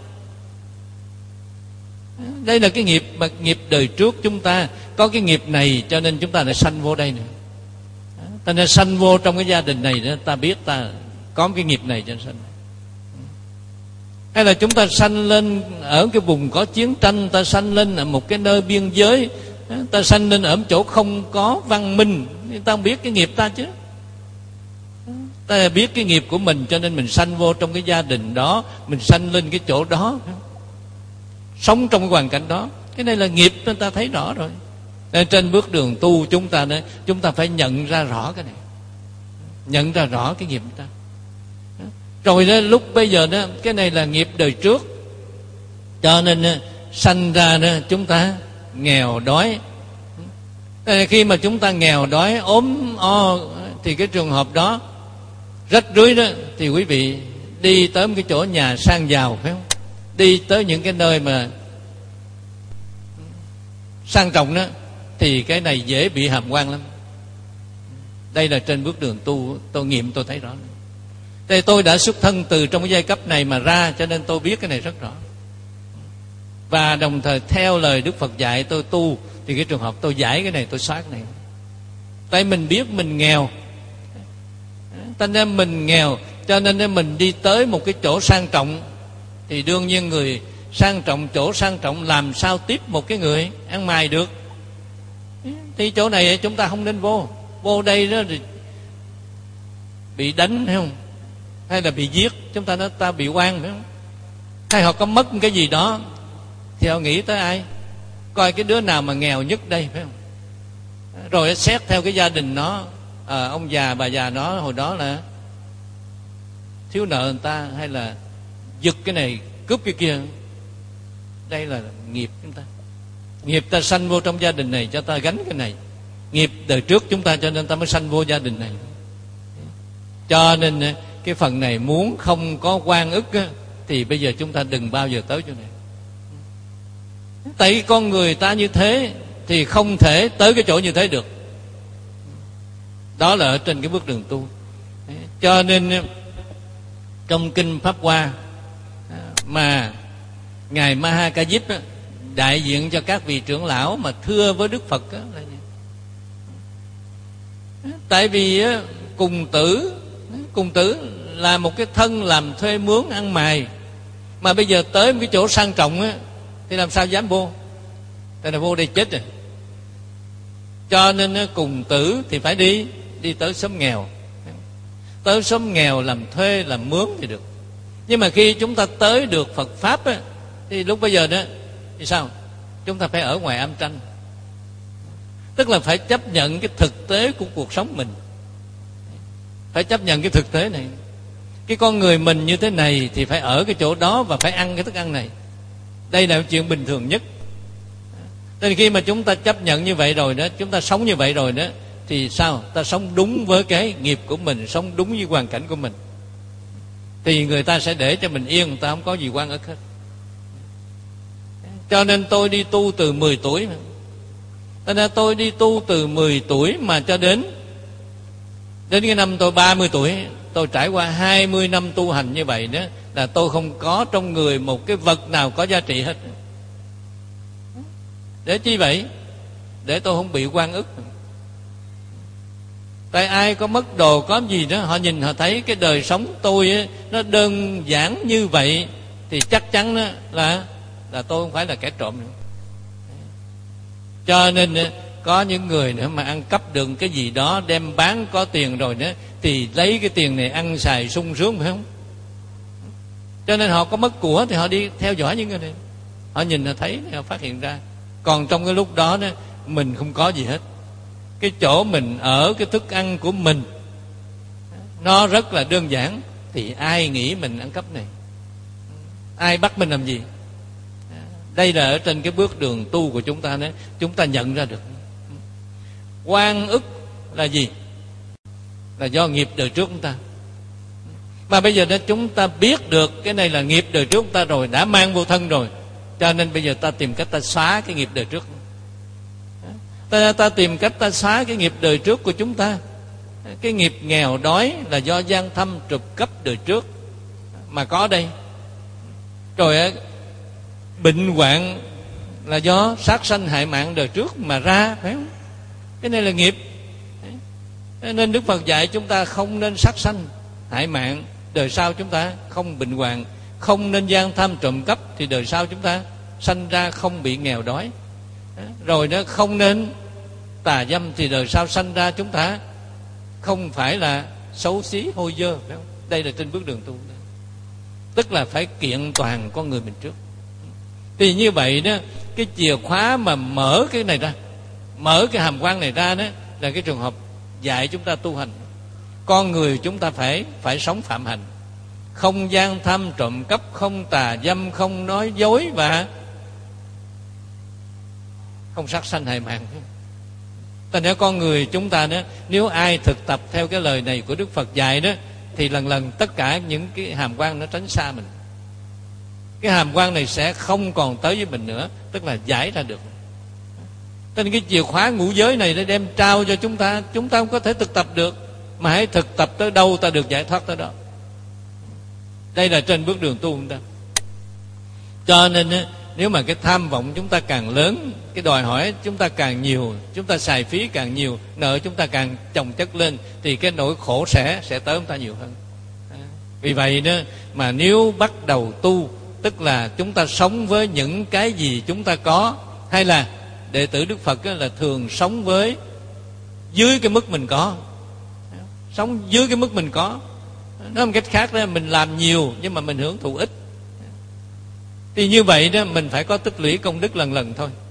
Đây là cái nghiệp mà nghiệp đời trước chúng ta có cái nghiệp này, cho nên chúng ta lại sanh vô đây nữa. Ta nên sanh vô trong cái gia đình này nữa, ta biết ta có cái nghiệp này cho nên sanh. Hay là chúng ta sanh lên ở cái vùng có chiến tranh, ta sanh lên ở một cái nơi biên giới, ta sanh lên ở một chỗ không có văn minh, ta không biết cái nghiệp ta chứ. Ta biết cái nghiệp của mình cho nên mình sanh vô trong cái gia đình đó, mình sanh lên cái chỗ đó, sống trong cái hoàn cảnh đó. Cái này là nghiệp, nên ta thấy rõ rồi. Nên trên bước đường tu chúng ta đó, chúng ta phải nhận ra rõ cái này, nhận ra rõ cái nghiệp của ta. Rồi đó, lúc bây giờ đó, cái này là nghiệp đời trước, cho nên sanh ra đó, chúng ta nghèo đói. Khi mà chúng ta nghèo đói, ốm o thì cái trường hợp đó rách rưới đó, thì quý vị đi tới một cái chỗ nhà sang giàu, phải không? Đi tới những cái nơi mà sang trọng đó, thì cái này dễ bị hàm oan lắm. Đây là trên bước đường tu, tôi nghiệm tôi thấy rõ. Đây tôi đã xuất thân từ trong cái giai cấp này mà ra, cho nên tôi biết cái này rất rõ. Và đồng thời theo lời Đức Phật dạy tôi tu, thì cái trường hợp tôi giải cái này, tôi xóa cái này. Tại mình biết mình nghèo, cho nên mình nghèo, cho nên mình đi tới một cái chỗ sang trọng, thì đương nhiên người sang trọng, chỗ sang trọng làm sao tiếp một cái người ăn mày được. Thì chỗ này chúng ta không nên vô. Vô đây đó thì bị đánh, phải không? Hay là bị giết, chúng ta nói ta bị oan, phải không? Hay họ có mất cái gì đó thì họ nghĩ tới ai? coi cái đứa nào mà nghèo nhất đây, phải không? Rồi xét theo cái gia đình nó, ông già bà già nó hồi đó là thiếu nợ người ta, hay là giật cái này cướp cái kia. Đây là nghiệp chúng ta. Nghiệp ta sanh vô trong gia đình này cho ta gánh cái này. Nghiệp đời trước chúng ta cho nên ta mới sanh vô gia đình này. Cho nên cái phần này muốn không có oan ức á, thì bây giờ chúng ta đừng bao giờ tới chỗ này. Tại con người ta như thế thì không thể tới cái chỗ như thế được. Đó là ở trên cái bước đường tu. Cho nên trong kinh Pháp Hoa mà ngài Mahakajip đại diện cho các vị trưởng lão mà thưa với Đức Phật là gì? Tại vì cùng tử là một cái thân làm thuê mướn ăn mày, mà bây giờ tới một cái chỗ sang trọng á, thì làm sao dám vô? Tại là vô đây chết rồi. Cho nên cùng tử thì phải đi tới xóm nghèo. Tới xóm nghèo làm thuê làm mướn thì được. Nhưng mà khi chúng ta tới được Phật Pháp á, thì lúc bây giờ đó thì sao? Chúng ta phải ở ngoài âm tranh. Tức là phải chấp nhận cái thực tế của cuộc sống mình. Phải chấp nhận cái thực tế này. Cái con người mình như thế này thì phải ở cái chỗ đó và phải ăn cái thức ăn này. Đây là chuyện bình thường nhất. Nên khi mà chúng ta chấp nhận như vậy rồi đó, chúng ta sống như vậy rồi đó, thì sao? Ta sống đúng với cái nghiệp của mình, sống đúng với hoàn cảnh của mình, thì người ta sẽ để cho mình yên, người ta không có gì oan ức hết. Cho nên tôi đi tu từ 10 tuổi. Cho nên tôi đi tu từ 10 tuổi mà cho đến cái năm tôi 30 tuổi, tôi trải qua 20 năm tu hành như vậy đó, là tôi không có trong người một cái vật nào có giá trị hết. Để chi vậy? Để tôi không bị oan ức. Tại ai có mất đồ có gì đó, họ nhìn họ thấy cái đời sống tôi ấy, nó đơn giản như vậy, thì chắc chắn đó là tôi không phải là kẻ trộm nữa. Cho nên có những người nữa mà ăn cắp được cái gì đó, đem bán có tiền rồi đó, thì lấy cái tiền này ăn xài sung sướng, phải không? Cho nên họ có mất của thì họ đi theo dõi những người này, họ nhìn họ thấy, họ phát hiện ra. Còn trong cái lúc đó mình không có gì hết. Cái chỗ mình ở, cái thức ăn của mình nó rất là đơn giản, thì ai nghĩ mình ăn cắp này? Ai bắt mình làm gì? Đây là ở trên cái bước đường tu của chúng ta đó, chúng ta nhận ra được. Oan ức là gì? Là do nghiệp đời trước chúng ta. Mà bây giờ đó chúng ta biết được cái này là nghiệp đời trước chúng ta rồi, đã mang vô thân rồi, cho nên bây giờ ta tìm cách ta xóa cái nghiệp đời trước. Ta tìm cách ta xóa cái nghiệp đời trước của chúng ta. Cái nghiệp nghèo đói là do gian thâm trục cấp đời trước mà có đây. Rồi bệnh hoạn là do sát sanh hại mạng đời trước mà ra, phải không? Cái này là nghiệp. Nên Đức Phật dạy chúng ta không nên sát sanh hại mạng, đời sau chúng ta không bệnh hoạn. Không nên gian tham trộm cắp, thì đời sau chúng ta sanh ra không bị nghèo đói. Rồi nó không nên tà dâm, thì đời sau sanh ra chúng ta không phải là xấu xí hôi dơ, phải không? Đây là trên bước đường tu. Tức là phải kiện toàn con người mình trước. Thì như vậy đó, cái chìa khóa mà mở cái này ra, mở cái hàm quan này ra đó, là cái trường hợp dạy chúng ta tu hành. Con người chúng ta phải sống phạm hạnh, không gian tham trộm cắp, không tà dâm, không nói dối và không sát sanh hại mạng. Thành ra con người chúng ta đó, nếu ai thực tập theo cái lời này của Đức Phật dạy đó, thì lần lần tất cả những cái hàm quan nó tránh xa mình. Cái hàm quan này sẽ không còn tới với mình nữa, tức là giải ra được. Nên cái chìa khóa ngũ giới này để đem trao cho chúng ta không có thể thực tập được, mà hãy thực tập tới đâu ta được giải thoát tới đó. Đây là trên bước đường tu chúng ta. Cho nên nếu mà cái tham vọng chúng ta càng lớn, cái đòi hỏi chúng ta càng nhiều, chúng ta xài phí càng nhiều, nợ chúng ta càng chồng chất lên, thì cái nỗi khổ sẽ tới chúng ta nhiều hơn. Vì vậy đó mà nếu bắt đầu tu, tức là chúng ta sống với những cái gì chúng ta có, hay là đệ tử Đức Phật là thường sống với dưới cái mức mình có, sống dưới cái mức mình có. Nói một cách khác đó, mình làm nhiều nhưng mà mình hưởng thụ ít. Thì như vậy đó mình phải có tích lũy công đức lần lần thôi.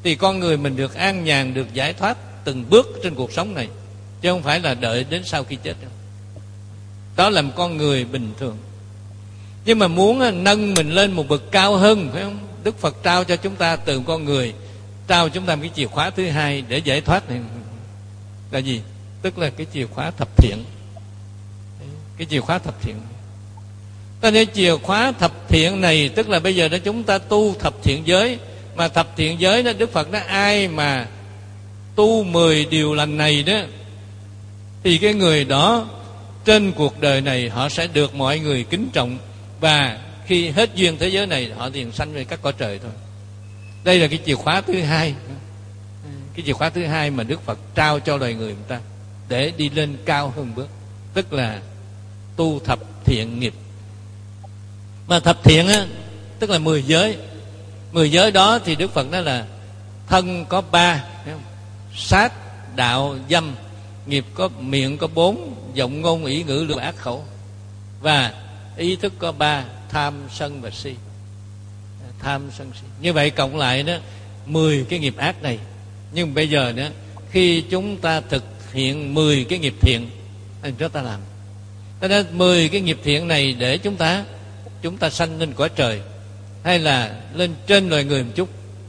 thì con người mình được an nhàn, được giải thoát từng bước trên cuộc sống này, chứ không phải là đợi đến sau khi chết đâu. Đó là một con người bình thường. Nhưng mà muốn nâng mình lên một bậc cao hơn, phải không? Đức Phật trao cho chúng ta từ con người, trao chúng ta một cái chìa khóa thứ hai để giải thoát này là gì? Tức là cái chìa khóa thập thiện. Cái chìa khóa thập thiện. Cho nên chìa khóa thập thiện này tức là bây giờ đó chúng ta tu thập thiện giới. Mà thập thiện giới đó, Đức Phật nói ai mà tu 10 điều lành này đó, thì cái người đó trên cuộc đời này họ sẽ được mọi người kính trọng, và khi hết duyên thế giới này họ liền sanh về các cõi trời thôi. Đây là cái chìa khóa thứ hai. Cái chìa khóa thứ hai mà Đức Phật trao cho loài người ta để đi lên cao hơn bước, tức là tu thập thiện nghiệp. Mà thập thiện á, tức là 10 giới. 10 giới đó thì Đức Phật nói là thân có 3, sát, đạo, dâm. Nghiệp có miệng có 4, vọng ngôn ý ngữ lưỡi ác khẩu. Và ý thức có 3, tham sân và si. Tham sân si. Như vậy cộng lại đó 10 cái nghiệp ác này. Nhưng bây giờ đó, khi chúng ta thực hiện 10 cái nghiệp thiện thì chúng ta làm. Cho nên 10 cái nghiệp thiện này để chúng ta sanh lên cõi trời, hay là lên trên loài người một chút.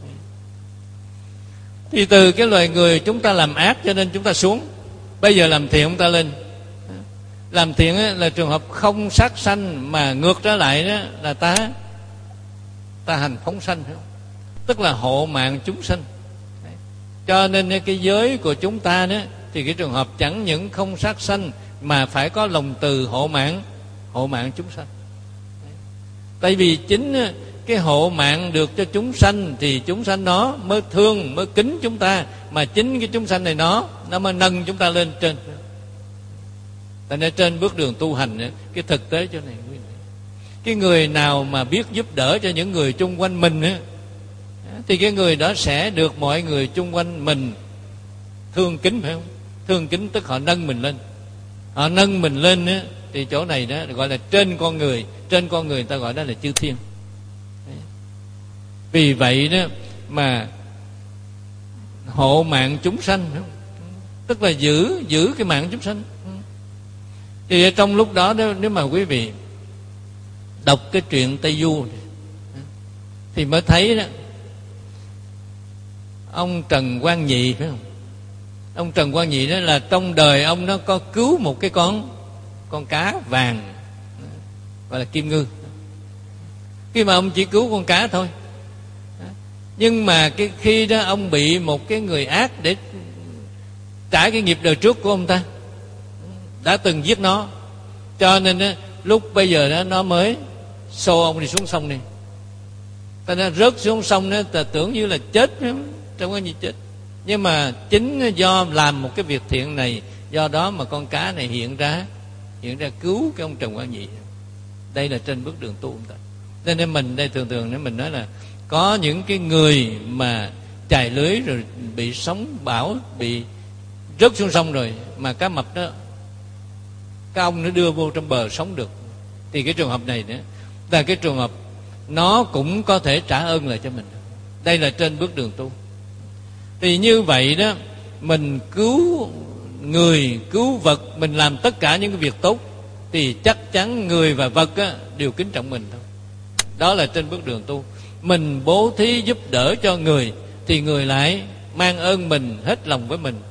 Thì từ cái loài người chúng ta làm ác cho nên chúng ta xuống. Bây giờ làm thiện chúng ta lên. Làm thiện là trường hợp không sát sanh, mà ngược trở lại đó là ta hành phóng sanh, tức là hộ mạng chúng sanh. Cho nên cái giới của chúng ta đó thì cái trường hợp chẳng những không sát sanh mà phải có lòng từ hộ mạng chúng sanh. Tại vì chính cái hộ mạng được cho chúng sanh thì chúng sanh nó mới thương, mới kính chúng ta, mà chính cái chúng sanh này nó mới nâng chúng ta lên trên. Tại nên trên bước đường tu hành, cái thực tế chỗ này, cái người nào mà biết giúp đỡ cho những người chung quanh mình thì cái người đó sẽ được mọi người chung quanh mình thương kính, phải không? Thương kính tức họ nâng mình lên. Họ nâng mình lên thì chỗ này đó gọi là trên con người. Trên con người ta gọi đó là chư thiên. Vì vậy đó mà hộ mạng chúng sanh, tức là giữ cái mạng chúng sanh. Thì trong lúc đó nếu mà quý vị đọc cái truyện Tây Du thì mới thấy đó, ông Trần Quang Nhị, phải không? Ông Trần Quang Nhị đó là trong đời ông nó có cứu một cái con cá vàng gọi là kim ngư. Khi mà ông chỉ cứu con cá thôi, nhưng mà khi đó ông bị một cái người ác để trả cái nghiệp đời trước của ông ta đã từng giết nó, cho nên đó, lúc bây giờ đó nó mới xô ông đi xuống sông này. Ta nó rớt xuống sông đó, ta tưởng như là chết, trong cái gì chết. Nhưng mà chính do làm một cái việc thiện này, do đó mà con cá này hiện ra cứu cái ông Trần Quang Nhị. Đây là trên bước đường tu ông ta. Nên mình đây thường mình nói là có những cái người mà chài lưới rồi bị sóng bão, bị rớt xuống sông rồi, mà cá mập đó cái ông nó đưa vô trong bờ sống được, thì cái trường hợp này nữa là cái trường hợp nó cũng có thể trả ơn lại cho mình. Đây là trên bước đường tu. Thì như vậy đó, mình cứu người, cứu vật, mình làm tất cả những cái việc tốt thì chắc chắn người và vật đều kính trọng mình thôi. Đó là trên bước đường tu. Mình bố thí giúp đỡ cho người thì người lại mang ơn mình, hết lòng với mình.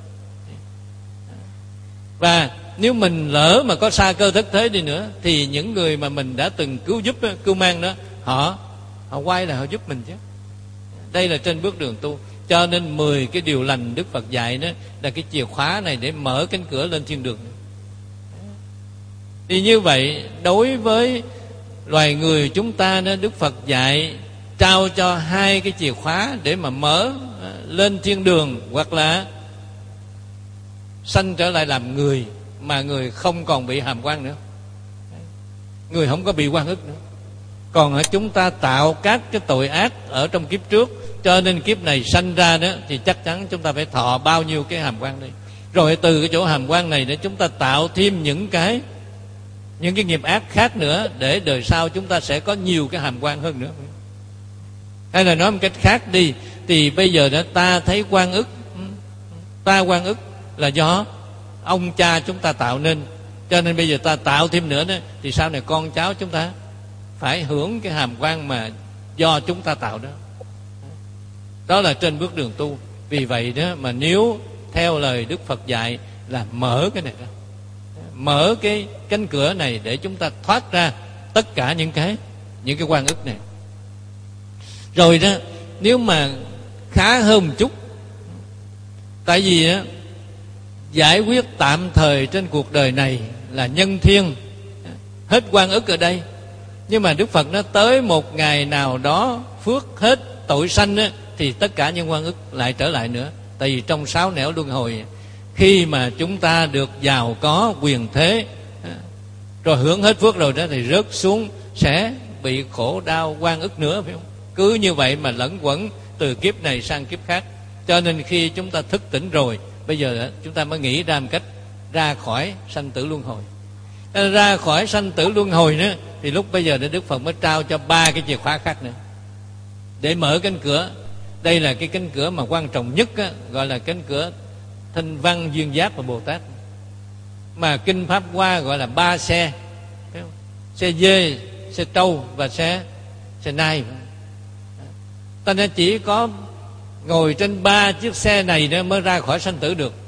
Và nếu mình lỡ mà có xa cơ thất thế đi nữa thì những người mà mình đã từng cứu giúp, cứu mang đó, họ quay lại họ giúp mình chứ. Đây là trên bước đường tu. Cho nên 10 cái điều lành Đức Phật dạy đó là cái chìa khóa này để mở cánh cửa lên thiên đường. Thì như vậy đối với loài người chúng ta đó, Đức Phật dạy trao cho 2 cái chìa khóa để mà mở lên thiên đường, hoặc là sanh trở lại làm người, mà người không còn bị hàm quan nữa, người không có bị oan ức nữa. Còn chúng ta tạo các cái tội ác ở trong kiếp trước, cho nên kiếp này sanh ra đó thì chắc chắn chúng ta phải thọ bao nhiêu cái hàm quan đây. Rồi từ cái chỗ hàm quan này để chúng ta tạo thêm những cái nghiệp ác khác nữa, để đời sau chúng ta sẽ có nhiều cái hàm quan hơn nữa. Hay là nói một cách khác đi, Thì bây giờ đó ta thấy oan ức, ta oan ức là do ông cha chúng ta tạo nên, cho nên bây giờ ta tạo thêm nữa đó, thì sau này con cháu chúng ta phải hưởng cái hàm oan mà do chúng ta tạo đó. Đó là trên bước đường tu. Vì vậy đó mà nếu theo lời Đức Phật dạy là mở cái này ra, mở cái cánh cửa này để chúng ta thoát ra tất cả những cái oan ức này. Rồi đó, nếu mà khá hơn một chút, tại vì đó, giải quyết tạm thời trên cuộc đời này là nhân thiên, hết oan ức ở đây. Nhưng mà Đức Phật nó tới một ngày nào đó phước hết tội sanh á, thì tất cả những oan ức lại trở lại nữa. Tại vì trong 6 nẻo luân hồi, khi mà chúng ta được giàu có quyền thế rồi hưởng hết phước rồi đó, thì rớt xuống sẽ bị khổ đau oan ức nữa, phải không? Cứ như vậy mà lẫn quẩn từ kiếp này sang kiếp khác. Cho nên khi chúng ta thức tỉnh rồi, bây giờ chúng ta mới nghĩ ra một cách ra khỏi sanh tử luân hồi. Ra khỏi sanh tử luân hồi nữa, thì lúc bây giờ Đức Phật mới trao cho 3 cái chìa khóa khác nữa để mở cánh cửa. Đây là cái cánh cửa mà quan trọng nhất á, gọi là cánh cửa Thanh Văn, Duyên Giác và Bồ Tát, mà Kinh Pháp Hoa gọi là 3 xe: xe dê, xe trâu và xe nai. Ta nên chỉ có ngồi trên 3 chiếc xe này nữa mới ra khỏi sanh tử được,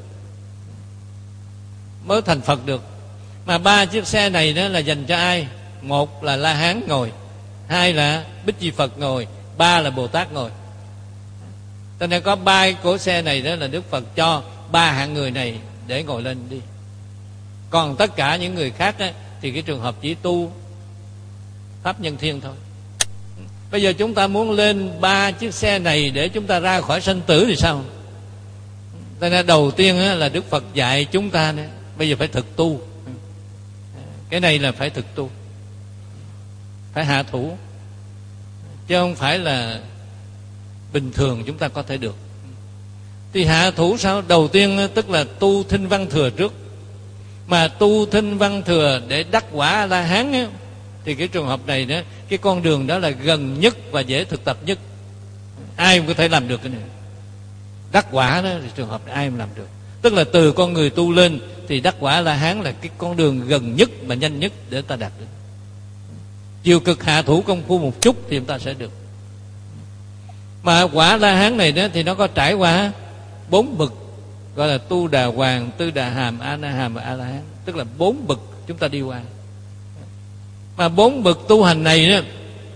mới thành Phật được. Mà 3 chiếc xe này đó là dành cho ai? Một là La Hán ngồi, 2 là Bích Chi Phật ngồi, 3 là Bồ Tát ngồi. Cho nên có 3 cỗ xe này đó là Đức Phật cho 3 hạng người này để ngồi lên đi. Còn tất cả những người khác á, thì cái trường hợp chỉ tu pháp nhân thiên thôi. Bây giờ chúng ta muốn lên 3 chiếc xe này để chúng ta ra khỏi sanh tử thì sao? Cho nên đầu tiên á, là Đức Phật dạy chúng ta nữa, bây giờ phải thực tu. Cái này là phải thực tu, phải hạ thủ, chứ không phải là bình thường chúng ta có thể được. Thì hạ thủ sao? Đầu tiên tức là tu Thinh Văn Thừa trước. Mà tu Thinh Văn Thừa để đắc quả La Hán á, thì cái trường hợp này đó, cái con đường đó là gần nhất và dễ thực tập nhất. Ai cũng có thể làm được cái này. Đắc quả đó thì trường hợp này ai cũng làm được. Tức là từ con người tu lên thì đắc quả La Hán là cái con đường gần nhất và nhanh nhất để ta đạt được. Chiều cực hạ thủ công phu một chút thì chúng ta sẽ được. Mà quả La Hán này đó thì nó có trải qua 4 bậc, gọi là Tu Đà Hoàng, Tư Đà Hàm, A Na Hàm và A La Hán. Tức là 4 bậc chúng ta đi qua. Mà 4 bậc tu hành này đó,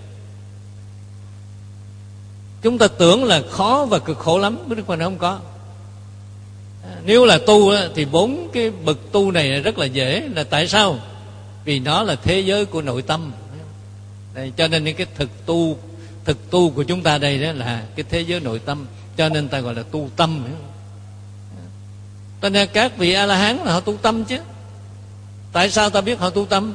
chúng ta tưởng là khó và cực khổ lắm, Đức Phật không có. Nếu là tu đó, thì 4 cái bậc tu này rất là dễ. Là tại sao? Vì nó là thế giới của nội tâm. Đây, cho nên những cái thực tu của chúng ta đây đó là cái thế giới nội tâm, cho nên ta gọi là tu tâm. Cho nên các vị A-la-hán là họ tu tâm chứ. Tại sao ta biết họ tu tâm?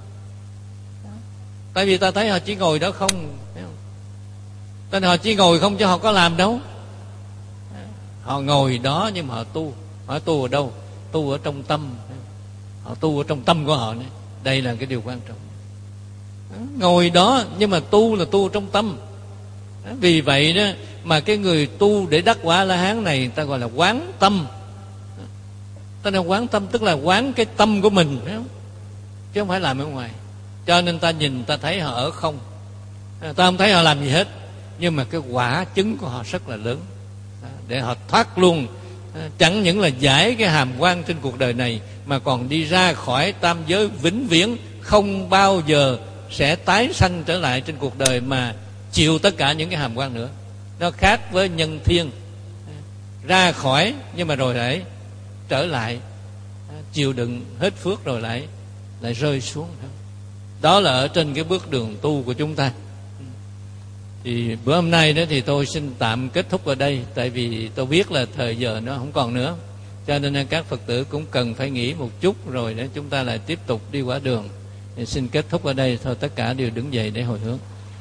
Tại vì ta thấy họ chỉ ngồi đó không. Cho nên họ chỉ ngồi không chứ họ có làm đâu. Họ ngồi đó nhưng mà họ tu. Họ tu ở đâu? Tu ở trong tâm. Họ tu ở trong tâm của họ nữa. Đây là cái điều quan trọng. Ngồi đó nhưng mà tu là tu trong tâm. Vì vậy đó mà cái người tu để đắc quả La-hán này người ta gọi là quán tâm. Ta nên quán tâm tức là quán cái tâm của mình, phải không? Chứ không phải làm ở ngoài. Cho nên ta nhìn ta thấy họ ở không, ta không thấy họ làm gì hết, nhưng mà cái quả chứng của họ rất là lớn, để họ thoát luôn. Chẳng những là giải cái hàm oan trên cuộc đời này, mà còn đi ra khỏi tam giới vĩnh viễn, không bao giờ sẽ tái sanh trở lại trên cuộc đời mà chịu tất cả những cái hàm oan nữa. Nó khác với nhân thiên, ra khỏi nhưng mà rồi lại trở lại, chịu đựng hết phước rồi lại rơi xuống. Đó là ở trên cái bước đường tu của chúng ta. Thì bữa hôm nay đó thì tôi xin tạm kết thúc ở đây, tại vì tôi biết là thời giờ nó không còn nữa, cho nên các Phật tử cũng cần phải nghỉ một chút rồi để chúng ta lại tiếp tục đi quả đường. Thì xin kết thúc ở đây thôi, tất cả đều đứng dậy để hồi hướng.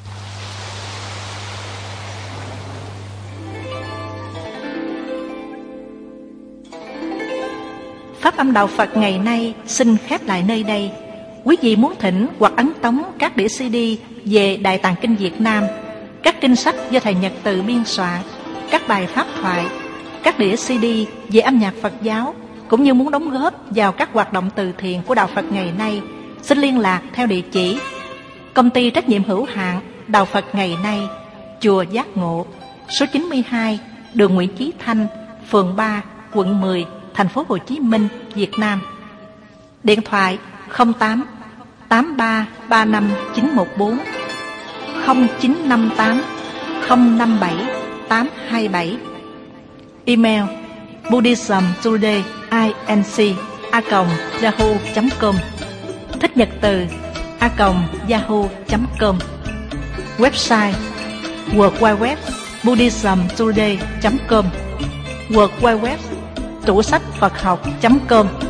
Pháp âm Đạo Phật ngày nay xin khép lại nơi đây. Quý vị muốn thỉnh hoặc ấn tống các đĩa CD về Đại Tạng Kinh Việt Nam, các kinh sách do Thầy Nhật Từ biên soạn, các bài pháp thoại, các đĩa CD về âm nhạc Phật giáo, cũng như muốn đóng góp vào các hoạt động từ thiện của Đạo Phật ngày nay, xin liên lạc theo địa chỉ Công ty trách nhiệm hữu hạn Đạo Phật ngày nay, Chùa Giác Ngộ, số 92, đường Nguyễn Chí Thanh, phường 3, quận 10, thành phố Hồ Chí Minh, Việt Nam. Điện thoại 08 8335 914 0958 057 827. Email buddhismtodayinc@yahoo.com. Thích nhật từ @yahoo.com. Website www buddhismtoday.com, www tủ sách Phật học.com.